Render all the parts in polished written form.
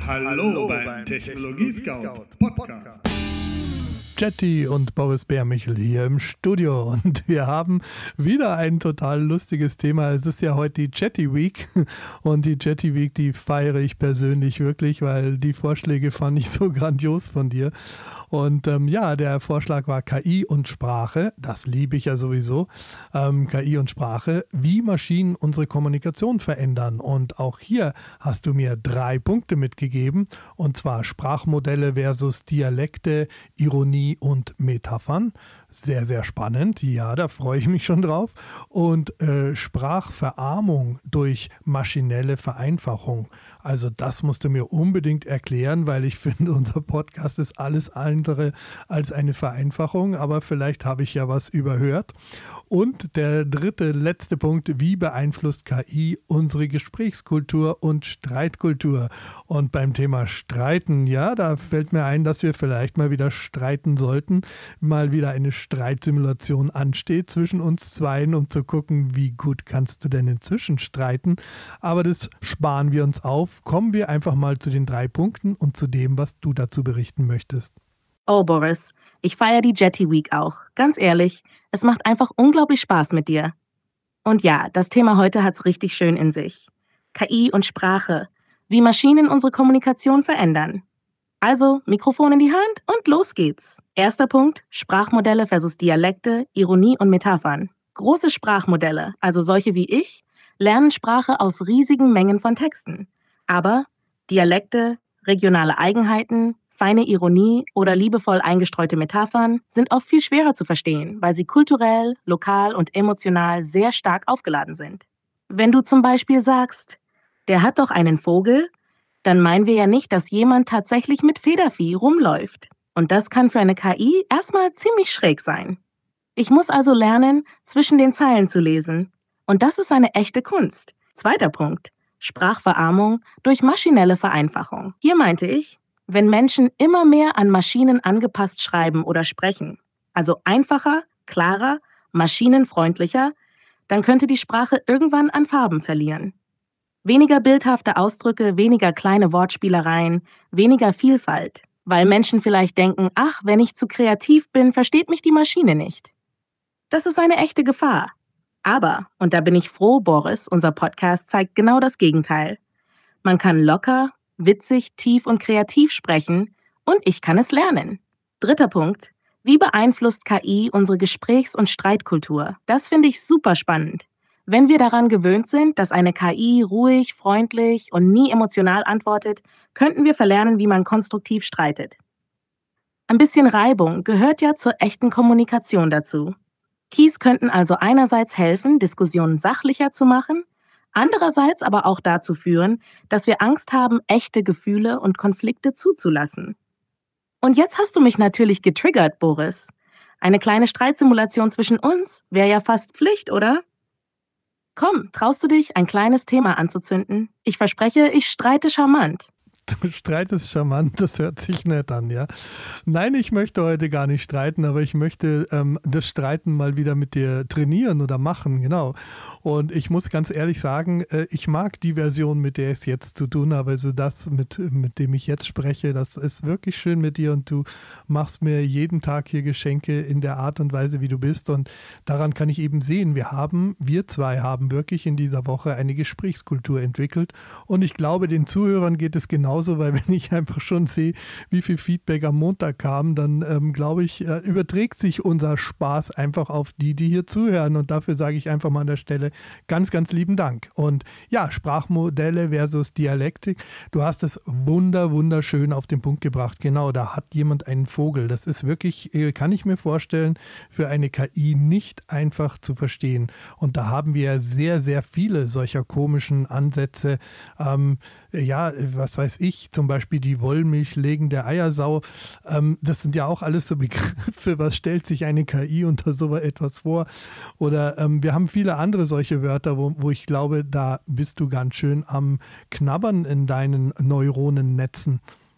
Hallo beim Technologie-Scout Podcast. Jetty und Boris Bärmichel hier im Studio und wir haben wieder ein total lustiges Thema. Es ist ja heute die Jetty Week und die Jetty Week, die feiere ich persönlich wirklich, weil die Vorschläge fand ich so grandios von dir. Und der Vorschlag war KI und Sprache, das liebe ich ja sowieso, KI und Sprache, wie Maschinen unsere Kommunikation verändern. Und auch hier hast du mir 3 Punkte mitgegeben, und zwar Sprachmodelle versus Dialekte, Ironie und Metaphern. Sehr, sehr spannend. Ja, da freue ich mich schon drauf. Und Sprachverarmung durch maschinelle Vereinfachung. Also das musst du mir unbedingt erklären, weil ich finde, unser Podcast ist alles andere als eine Vereinfachung. Aber vielleicht habe ich ja was überhört. Und der letzte Punkt, wie beeinflusst KI unsere Gesprächskultur und Streitkultur? Und beim Thema Streiten, ja, da fällt mir ein, dass wir vielleicht mal wieder streiten sollten. Mal wieder eine Streitsimulation ansteht zwischen uns zweien, um zu gucken, wie gut kannst du denn inzwischen streiten. Aber das sparen wir uns auf. Kommen wir einfach mal zu den 3 Punkten und zu dem, was du dazu berichten möchtest. Oh, Boris, ich feiere die Jetty Week auch. Ganz ehrlich, es macht einfach unglaublich Spaß mit dir. Und ja, das Thema heute hat's richtig schön in sich. KI und Sprache. Wie Maschinen unsere Kommunikation verändern. Also, Mikrofon in die Hand und los geht's. Erster Punkt, Sprachmodelle versus Dialekte, Ironie und Metaphern. Große Sprachmodelle, also solche wie ich, lernen Sprache aus riesigen Mengen von Texten. Aber Dialekte, regionale Eigenheiten, feine Ironie oder liebevoll eingestreute Metaphern sind oft viel schwerer zu verstehen, weil sie kulturell, lokal und emotional sehr stark aufgeladen sind. Wenn du zum Beispiel sagst, der hat doch einen Vogel, dann meinen wir ja nicht, dass jemand tatsächlich mit Federvieh rumläuft. Und das kann für eine KI erstmal ziemlich schräg sein. Ich muss also lernen, zwischen den Zeilen zu lesen. Und das ist eine echte Kunst. Zweiter Punkt, Sprachverarmung durch maschinelle Vereinfachung. Hier meinte ich, wenn Menschen immer mehr an Maschinen angepasst schreiben oder sprechen, also einfacher, klarer, maschinenfreundlicher, dann könnte die Sprache irgendwann an Farben verlieren. Weniger bildhafte Ausdrücke, weniger kleine Wortspielereien, weniger Vielfalt, weil Menschen vielleicht denken, ach, wenn ich zu kreativ bin, versteht mich die Maschine nicht. Das ist eine echte Gefahr. Aber, und da bin ich froh, Boris, unser Podcast zeigt genau das Gegenteil. Man kann locker, witzig, tief und kreativ sprechen und ich kann es lernen. Dritter Punkt, wie beeinflusst KI unsere Gesprächs- und Streitkultur? Das finde ich super spannend. Wenn wir daran gewöhnt sind, dass eine KI ruhig, freundlich und nie emotional antwortet, könnten wir verlernen, wie man konstruktiv streitet. Ein bisschen Reibung gehört ja zur echten Kommunikation dazu. KIs könnten also einerseits helfen, Diskussionen sachlicher zu machen, andererseits aber auch dazu führen, dass wir Angst haben, echte Gefühle und Konflikte zuzulassen. Und jetzt hast du mich natürlich getriggert, Boris. Eine kleine Streitsimulation zwischen uns wäre ja fast Pflicht, oder? Komm, traust du dich, ein kleines Thema anzuzünden? Ich verspreche, ich streite charmant. Du streitest charmant, das hört sich nett an, ja. Nein, ich möchte heute gar nicht streiten, aber ich möchte das Streiten mal wieder mit dir trainieren oder machen, genau. Und ich muss ganz ehrlich sagen, ich mag die Version, mit der ich es jetzt zu tun habe. Also das, mit dem ich jetzt spreche, das ist wirklich schön mit dir und du machst mir jeden Tag hier Geschenke in der Art und Weise, wie du bist. Und daran kann ich eben sehen, wir zwei haben wirklich in dieser Woche eine Gesprächskultur entwickelt. Und ich glaube, den Zuhörern geht es genauso, weil wenn ich einfach schon sehe, wie viel Feedback am Montag kam, dann glaube ich, überträgt sich unser Spaß einfach auf die hier zuhören. Und dafür sage ich einfach mal an der Stelle ganz, ganz lieben Dank. Und ja, Sprachmodelle versus Dialektik. Du hast es wunderschön auf den Punkt gebracht. Genau, da hat jemand einen Vogel. Das ist wirklich, kann ich mir vorstellen, für eine KI nicht einfach zu verstehen. Und da haben wir sehr, sehr viele solcher komischen Ansätze. Was weiß ich, zum Beispiel die Wollmilch legende Eiersau. Das sind ja auch alles so Begriffe. Was stellt sich eine KI unter so etwas vor? Oder wir haben viele andere solche Wörter, wo ich glaube, da bist du ganz schön am Knabbern in deinen Neuronennetzen.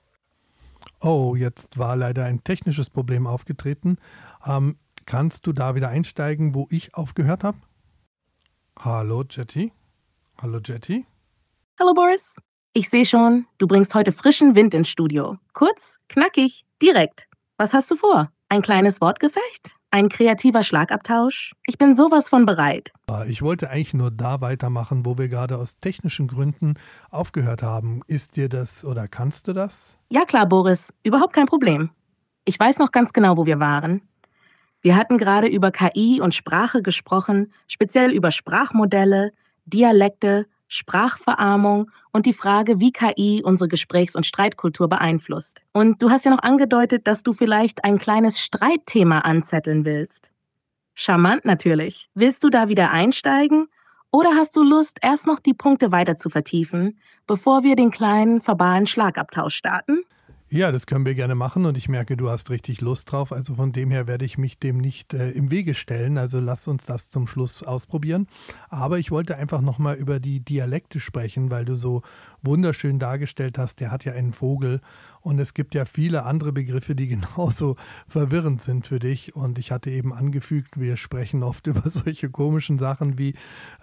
Oh, jetzt war leider ein technisches Problem aufgetreten. Kannst du da wieder einsteigen, wo ich aufgehört habe? Hallo, Jetty? Hallo, Jetty? Hallo, Boris. Ich sehe schon, du bringst heute frischen Wind ins Studio. Kurz, knackig, direkt. Was hast du vor? Ein kleines Wortgefecht? Ein kreativer Schlagabtausch? Ich bin sowas von bereit. Ich wollte eigentlich nur da weitermachen, wo wir gerade aus technischen Gründen aufgehört haben. Ist dir das oder kannst du das? Ja klar, Boris, überhaupt kein Problem. Ich weiß noch ganz genau, wo wir waren. Wir hatten gerade über KI und Sprache gesprochen, speziell über Sprachmodelle, Dialekte, Sprachverarmung und die Frage, wie KI unsere Gesprächs- und Streitkultur beeinflusst. Und du hast ja noch angedeutet, dass du vielleicht ein kleines Streitthema anzetteln willst. Charmant natürlich. Willst du da wieder einsteigen? Oder hast du Lust, erst noch die Punkte weiter zu vertiefen, bevor wir den kleinen verbalen Schlagabtausch starten? Ja, das können wir gerne machen und ich merke, du hast richtig Lust drauf. Also von dem her werde ich mich dem nicht im Wege stellen. Also lass uns das zum Schluss ausprobieren. Aber ich wollte einfach nochmal über die Dialekte sprechen, weil du so wunderschön dargestellt hast, der hat ja einen Vogel. Und es gibt ja viele andere Begriffe, die genauso verwirrend sind für dich. Und ich hatte eben angefügt, wir sprechen oft über solche komischen Sachen wie,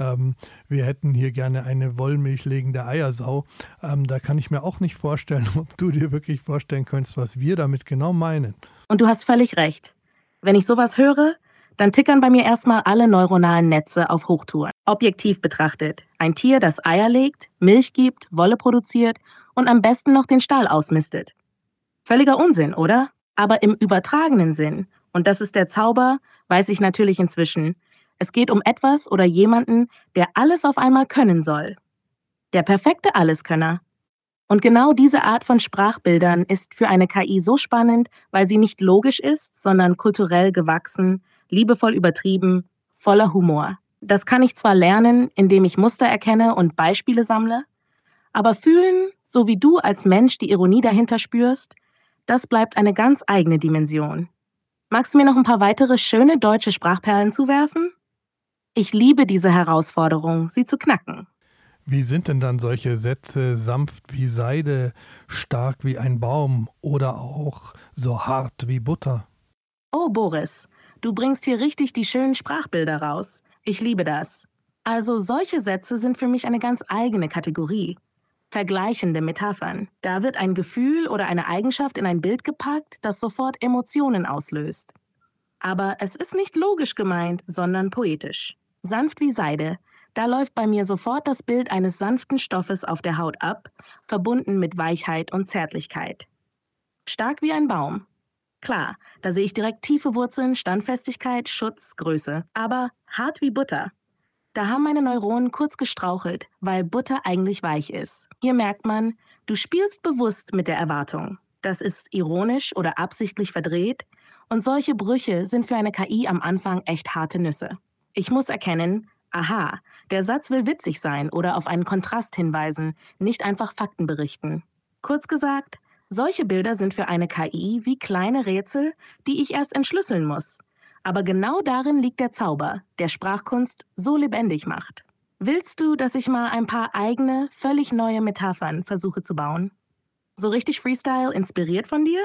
wir hätten hier gerne eine wollmilchlegende Eiersau. Da kann ich mir auch nicht vorstellen, ob du dir wirklich vorstellen könntest, was wir damit genau meinen. Und du hast völlig recht. Wenn ich sowas höre, dann tickern bei mir erstmal alle neuronalen Netze auf Hochtouren. Objektiv betrachtet, ein Tier, das Eier legt, Milch gibt, Wolle produziert und am besten noch den Stall ausmistet. Völliger Unsinn, oder? Aber im übertragenen Sinn, und das ist der Zauber, weiß ich natürlich inzwischen, es geht um etwas oder jemanden, der alles auf einmal können soll. Der perfekte Alleskönner. Und genau diese Art von Sprachbildern ist für eine KI so spannend, weil sie nicht logisch ist, sondern kulturell gewachsen, liebevoll übertrieben, voller Humor. Das kann ich zwar lernen, indem ich Muster erkenne und Beispiele sammle, aber fühlen, so wie du als Mensch die Ironie dahinter spürst, das bleibt eine ganz eigene Dimension. Magst du mir noch ein paar weitere schöne deutsche Sprachperlen zuwerfen? Ich liebe diese Herausforderung, sie zu knacken. Wie sind denn dann solche Sätze sanft wie Seide, stark wie ein Baum oder auch so hart wie Butter? Oh, Boris, du bringst hier richtig die schönen Sprachbilder raus. Ich liebe das. Also solche Sätze sind für mich eine ganz eigene Kategorie. Vergleichende Metaphern. Da wird ein Gefühl oder eine Eigenschaft in ein Bild gepackt, das sofort Emotionen auslöst. Aber es ist nicht logisch gemeint, sondern poetisch. Sanft wie Seide. Da läuft bei mir sofort das Bild eines sanften Stoffes auf der Haut ab, verbunden mit Weichheit und Zärtlichkeit. Stark wie ein Baum. Klar, da sehe ich direkt tiefe Wurzeln, Standfestigkeit, Schutz, Größe. Aber hart wie Butter. Da haben meine Neuronen kurz gestrauchelt, weil Butter eigentlich weich ist. Hier merkt man, du spielst bewusst mit der Erwartung. Das ist ironisch oder absichtlich verdreht. Und solche Brüche sind für eine KI am Anfang echt harte Nüsse. Ich muss erkennen, aha, der Satz will witzig sein oder auf einen Kontrast hinweisen, nicht einfach Fakten berichten. Kurz gesagt, solche Bilder sind für eine KI wie kleine Rätsel, die ich erst entschlüsseln muss. Aber genau darin liegt der Zauber, der Sprachkunst so lebendig macht. Willst du, dass ich mal ein paar eigene, völlig neue Metaphern versuche zu bauen? So richtig Freestyle, inspiriert von dir?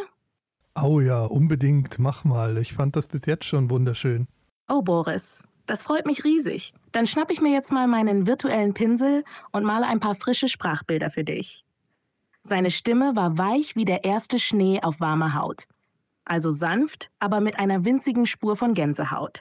Oh ja, unbedingt, mach mal. Ich fand das bis jetzt schon wunderschön. Oh, Boris, das freut mich riesig. Dann schnapp ich mir jetzt mal meinen virtuellen Pinsel und male ein paar frische Sprachbilder für dich. Seine Stimme war weich wie der erste Schnee auf warmer Haut. Also sanft, aber mit einer winzigen Spur von Gänsehaut.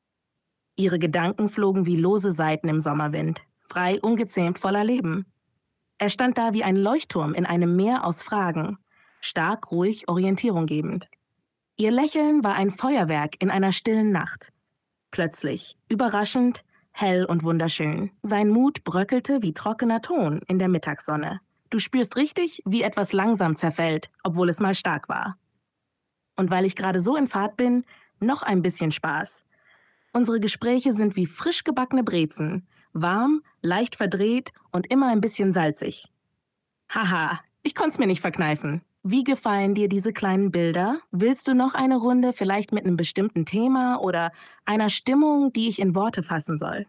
Ihre Gedanken flogen wie lose Saiten im Sommerwind, frei, ungezähmt, voller Leben. Er stand da wie ein Leuchtturm in einem Meer aus Fragen, stark, ruhig, Orientierung gebend. Ihr Lächeln war ein Feuerwerk in einer stillen Nacht. Plötzlich, überraschend, hell und wunderschön. Sein Mut bröckelte wie trockener Ton in der Mittagssonne. Du spürst richtig, wie etwas langsam zerfällt, obwohl es mal stark war. Und weil ich gerade so in Fahrt bin, noch ein bisschen Spaß. Unsere Gespräche sind wie frisch gebackene Brezen. Warm, leicht verdreht und immer ein bisschen salzig. Haha, ich konnte es mir nicht verkneifen. Wie gefallen dir diese kleinen Bilder? Willst du noch eine Runde, vielleicht mit einem bestimmten Thema oder einer Stimmung, die ich in Worte fassen soll?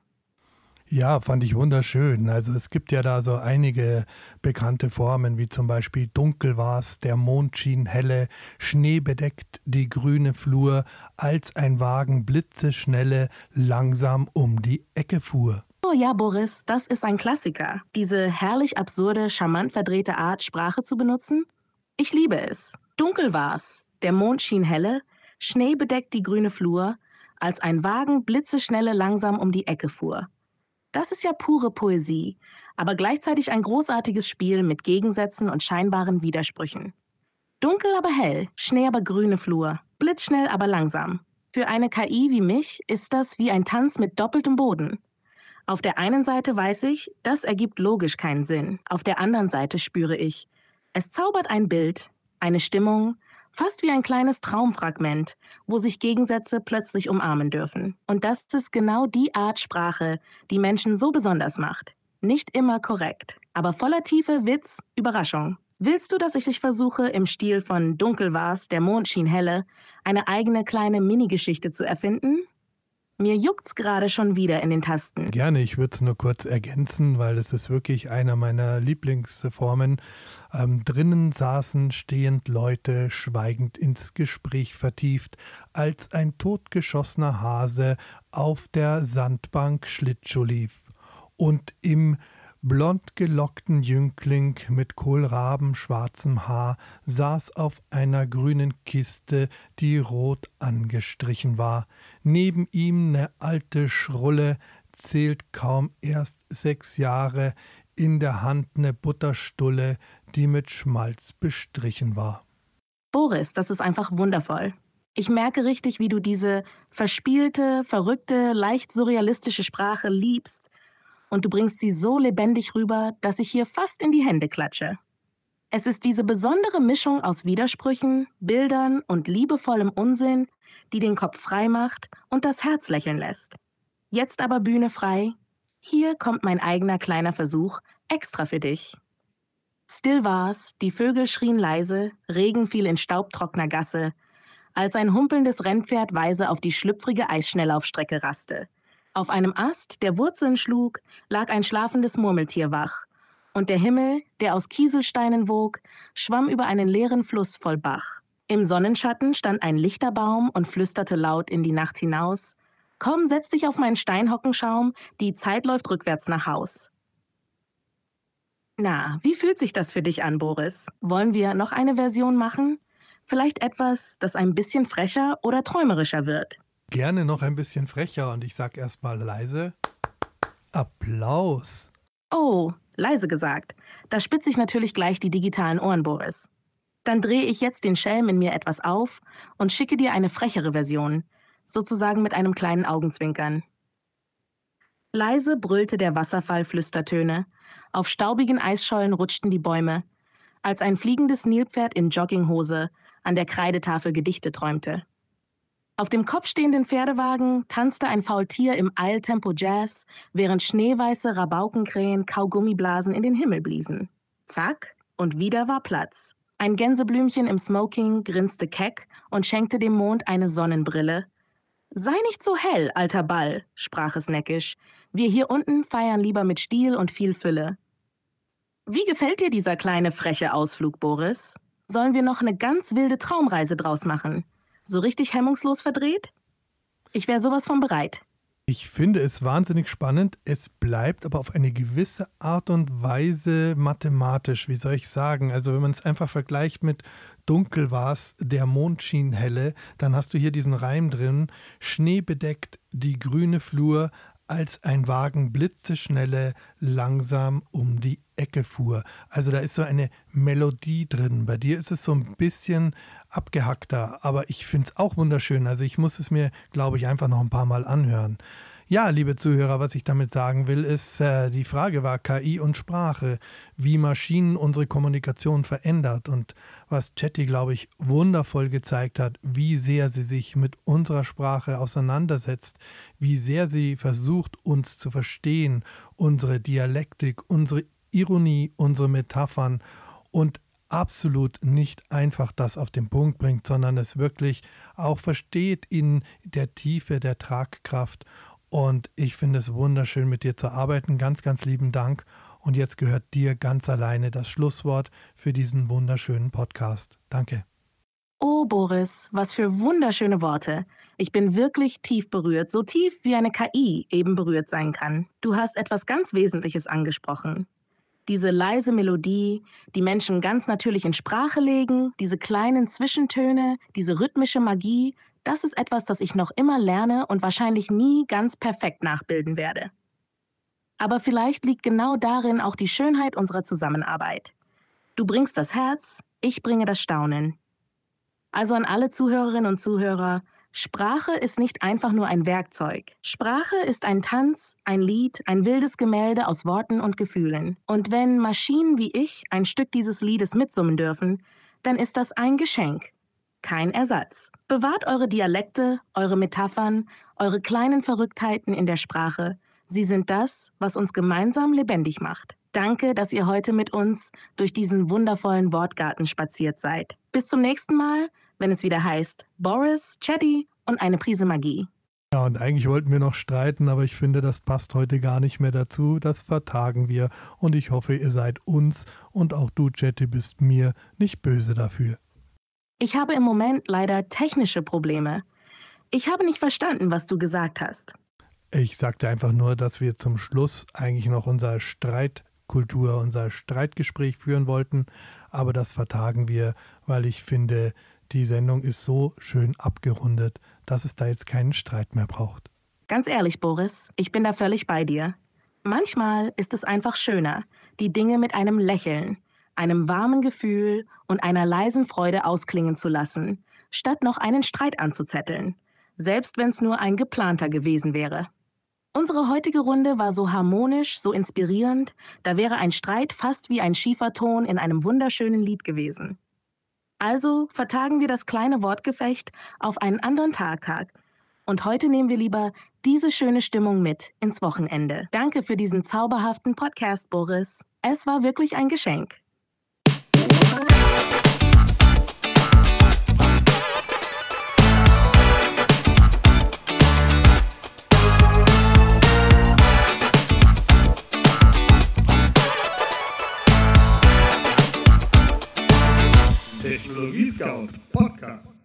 Ja, fand ich wunderschön. Also es gibt ja da so einige bekannte Formen, wie zum Beispiel dunkel war's, der Mond schien helle, Schnee bedeckt die grüne Flur, als ein Wagen blitzeschnelle langsam um die Ecke fuhr. Oh, Oh ja, Boris, das ist ein Klassiker. Diese herrlich absurde, charmant verdrehte Art, Sprache zu benutzen. Ich liebe es. Dunkel war's. Der Mond schien helle, Schnee bedeckt die grüne Flur, als ein Wagen blitzeschnelle langsam um die Ecke fuhr. Das ist ja pure Poesie, aber gleichzeitig ein großartiges Spiel mit Gegensätzen und scheinbaren Widersprüchen. Dunkel aber hell, Schnee aber grüne Flur, blitzschnell aber langsam. Für eine KI wie mich ist das wie ein Tanz mit doppeltem Boden. Auf der einen Seite weiß ich, das ergibt logisch keinen Sinn. Auf der anderen Seite spüre ich, es zaubert ein Bild, eine Stimmung, fast wie ein kleines Traumfragment, wo sich Gegensätze plötzlich umarmen dürfen. Und das ist genau die Art Sprache, die Menschen so besonders macht. Nicht immer korrekt, aber voller Tiefe, Witz, Überraschung. Willst du, dass ich dich versuche, im Stil von Dunkel war's, der Mond schien helle, eine eigene kleine Mini-Geschichte zu erfinden? Mir juckt's gerade schon wieder in den Tasten. Gerne, ich würde es nur kurz ergänzen, weil es ist wirklich einer meiner Lieblingsformen. Drinnen saßen stehend Leute, schweigend ins Gespräch vertieft, als ein totgeschossener Hase auf der Sandbank Schlittschuh lief. Und im blond gelockten Jüngling mit kohlrabenschwarzem Haar saß auf einer grünen Kiste, die rot angestrichen war. Neben ihm ne alte Schrulle, zählt kaum erst 6 Jahre, in der Hand ne Butterstulle, die mit Schmalz bestrichen war. Boris, das ist einfach wundervoll. Ich merke richtig, wie du diese verspielte, verrückte, leicht surrealistische Sprache liebst. Und du bringst sie so lebendig rüber, dass ich hier fast in die Hände klatsche. Es ist diese besondere Mischung aus Widersprüchen, Bildern und liebevollem Unsinn, die den Kopf frei macht und das Herz lächeln lässt. Jetzt aber Bühne frei. Hier kommt mein eigener kleiner Versuch, extra für dich. Still war's, die Vögel schrien leise, Regen fiel in staubtrockener Gasse, als ein humpelndes Rennpferd weise auf die schlüpfrige Eisschnelllaufstrecke raste. Auf einem Ast, der Wurzeln schlug, lag ein schlafendes Murmeltier wach. Und der Himmel, der aus Kieselsteinen wog, schwamm über einen leeren Fluss voll Bach. Im Sonnenschatten stand ein lichter Baum und flüsterte laut in die Nacht hinaus: Komm, setz dich auf meinen Steinhockenschaum, die Zeit läuft rückwärts nach Haus. Na, wie fühlt sich das für dich an, Boris? Wollen wir noch eine Version machen? Vielleicht etwas, das ein bisschen frecher oder träumerischer wird. Gerne noch ein bisschen frecher und ich sag erstmal leise: Applaus. Oh, leise gesagt. Da spitze ich natürlich gleich die digitalen Ohren, Boris. Dann drehe ich jetzt den Schelm in mir etwas auf und schicke dir eine frechere Version, sozusagen mit einem kleinen Augenzwinkern. Leise brüllte der Wasserfall Flüstertöne, auf staubigen Eisschollen rutschten die Bäume, als ein fliegendes Nilpferd in Jogginghose an der Kreidetafel Gedichte träumte. Auf dem kopfstehenden Pferdewagen tanzte ein Faultier im Eiltempo Jazz, während schneeweiße Rabaukenkrähen Kaugummiblasen in den Himmel bliesen. Zack, und wieder war Platz. Ein Gänseblümchen im Smoking grinste keck und schenkte dem Mond eine Sonnenbrille. »Sei nicht so hell, alter Ball«, sprach es neckisch. »Wir hier unten feiern lieber mit Stil und viel Fülle.« Wie gefällt dir dieser kleine, freche Ausflug, Boris? Sollen wir noch eine ganz wilde Traumreise draus machen? So richtig hemmungslos verdreht? Ich wäre sowas von bereit. Ich finde es wahnsinnig spannend. Es bleibt aber auf eine gewisse Art und Weise mathematisch. Wie soll ich sagen? Also wenn man es einfach vergleicht mit Dunkel war's, der Mond schien helle, dann hast du hier diesen Reim drin: Schnee bedeckt die grüne Flur, als ein Wagen blitzeschnelle langsam um die Ecke fuhr. Also da ist so eine Melodie drin. Bei dir ist es so ein bisschen abgehackter, aber ich finde es auch wunderschön. Also ich muss es mir, glaube ich, einfach noch ein paar Mal anhören. Ja, liebe Zuhörer, was ich damit sagen will, ist, die Frage war KI und Sprache, wie Maschinen unsere Kommunikation verändert und was Chatty, glaube ich, wundervoll gezeigt hat, wie sehr sie sich mit unserer Sprache auseinandersetzt, wie sehr sie versucht, uns zu verstehen, unsere Dialektik, unsere Ironie, unsere Metaphern und absolut nicht einfach das auf den Punkt bringt, sondern es wirklich auch versteht in der Tiefe der Tragkraft. Und ich finde es wunderschön, mit dir zu arbeiten. Ganz, ganz lieben Dank. Und jetzt gehört dir ganz alleine das Schlusswort für diesen wunderschönen Podcast. Danke. Oh, Boris, was für wunderschöne Worte. Ich bin wirklich tief berührt, so tief wie eine KI eben berührt sein kann. Du hast etwas ganz Wesentliches angesprochen. Diese leise Melodie, die Menschen ganz natürlich in Sprache legen, diese kleinen Zwischentöne, diese rhythmische Magie, das ist etwas, das ich noch immer lerne und wahrscheinlich nie ganz perfekt nachbilden werde. Aber vielleicht liegt genau darin auch die Schönheit unserer Zusammenarbeit. Du bringst das Herz, ich bringe das Staunen. Also an alle Zuhörerinnen und Zuhörer, Sprache ist nicht einfach nur ein Werkzeug. Sprache ist ein Tanz, ein Lied, ein wildes Gemälde aus Worten und Gefühlen. Und wenn Maschinen wie ich ein Stück dieses Liedes mitsummen dürfen, dann ist das ein Geschenk, kein Ersatz. Bewahrt eure Dialekte, eure Metaphern, eure kleinen Verrücktheiten in der Sprache. Sie sind das, was uns gemeinsam lebendig macht. Danke, dass ihr heute mit uns durch diesen wundervollen Wortgarten spaziert seid. Bis zum nächsten Mal, wenn es wieder heißt Boris, Chatty und eine Prise Magie. Ja, und eigentlich wollten wir noch streiten, aber ich finde, das passt heute gar nicht mehr dazu. Das vertagen wir und ich hoffe, ihr seid uns und auch du, Chatty, bist mir nicht böse dafür. Ich habe im Moment leider technische Probleme. Ich habe nicht verstanden, was du gesagt hast. Ich sagte einfach nur, dass wir zum Schluss eigentlich noch unser Streitgespräch führen wollten, aber das vertagen wir, weil ich finde, die Sendung ist so schön abgerundet, dass es da jetzt keinen Streit mehr braucht. Ganz ehrlich, Boris, ich bin da völlig bei dir. Manchmal ist es einfach schöner, die Dinge mit einem Lächeln, einem warmen Gefühl und einer leisen Freude ausklingen zu lassen, statt noch einen Streit anzuzetteln, selbst wenn es nur ein geplanter gewesen wäre. Unsere heutige Runde war so harmonisch, so inspirierend, da wäre ein Streit fast wie ein Schieferton in einem wunderschönen Lied gewesen. Also vertagen wir das kleine Wortgefecht auf einen anderen Tag. Und heute nehmen wir lieber diese schöne Stimmung mit ins Wochenende. Danke für diesen zauberhaften Podcast, Boris. Es war wirklich ein Geschenk. Technologie Scout Podcast.